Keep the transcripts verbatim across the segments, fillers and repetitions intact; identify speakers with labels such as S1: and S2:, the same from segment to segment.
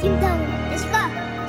S1: Kim tahu? Let's go.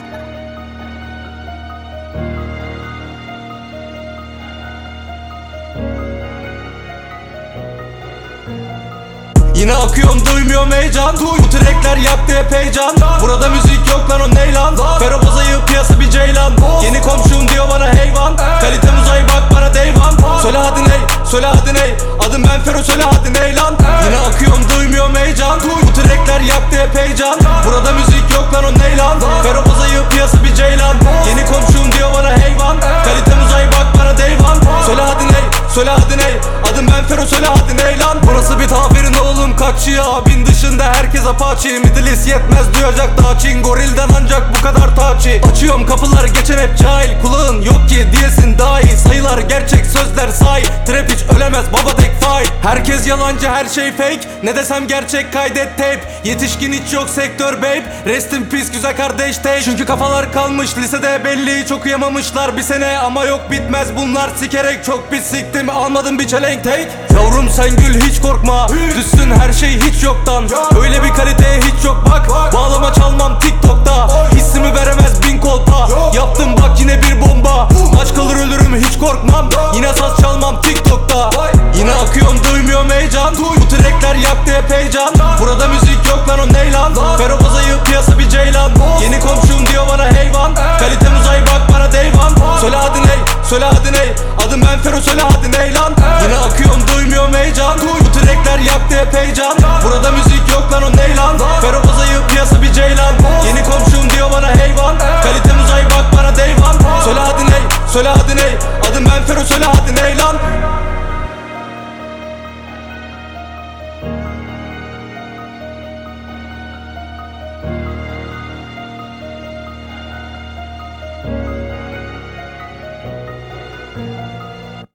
S2: Yine akıyorum duymuyorum heyecan. Bu trackler yaktı hep heyecan. Burada müzik yok lan, o ney lan? Fero bozayı piyasa bir ceylan. Yeni komşum diyor bana heyvan. Kalitem uzay bak bana deyvan. Söyle hadi ney, söyle hadi ney. Adım ben Fero, söyle hadi ney lan? Yine akıyorum duymuyorum heyecan. Bu trackler yaktı hep heyecan. Burada müzik yok lan, o ney lan? Fero bozayı piyasa bir ceylan. Yeni komşum diyor bana heyvan. Kalitem uzay bak bana deyvan. Söyle hadi ney, söyle hadi ney. Adım ben Fero, söyle hadi ney lan? Burası bir taferin oğlum, kaç ya. Bin dışında herkes apache. Middle East yetmez duyacak daha Çin. Gorilden ancak bu kadar taçi. Açıyorum kapılar geçen hep cahil. Kulağın yok ki diyesin daha iyi. Sayılar gerçek, sözler say. Trap hiç ölemez baba, tek fight. Herkes yalancı, her şey fake. Ne desem gerçek, kaydet tape. Yetişkin hiç yok sektör babe. Rest in peace güzel kardeş take. Çünkü kafalar kalmış lisede, belli çok uyamamışlar bir sene. Ama yok bitmez bunlar, sikerek çok pis siktim. Almadım bir çelenk take. Yavrum sen gül hiç korkma. Düşsün her şey hiç yoktan. Öyle bir kalite hiç yok bak. Bağlama çalmam TikTok'ta. Hissimi veremez bin kolpa. Yaptım bak yine bir bomba. Aç kalır ölürüm hiç korkmam. Yine saz çalmam TikTok'ta. Yine akıyorum duymuyorum heyecan. Bu trackler yaktı hep heyecan. Burada müzik yok lan, o ney lan? Fero bozayı piyasa bir ceylan. Yeni komşum diyor bana heyvan. Kalitem uzay bak bana deyvan. Söyle hadi ney, söyle hadi ney. Adım ben Fero, söyle hadi ney lan? Yine akıyorum duymuyorum heyecan. Bu trackler yaktı hep heyecan. Burada müzik yok lan, o ney lan? Fero bozayı piyasa bir ceylan. Yeni komşum diyor bana heyvan. Kalitem uzay bak bana deyvan. Söyle hadi ney, söyle hadi ney. Adım ben Fero, söyle hadi ney lan?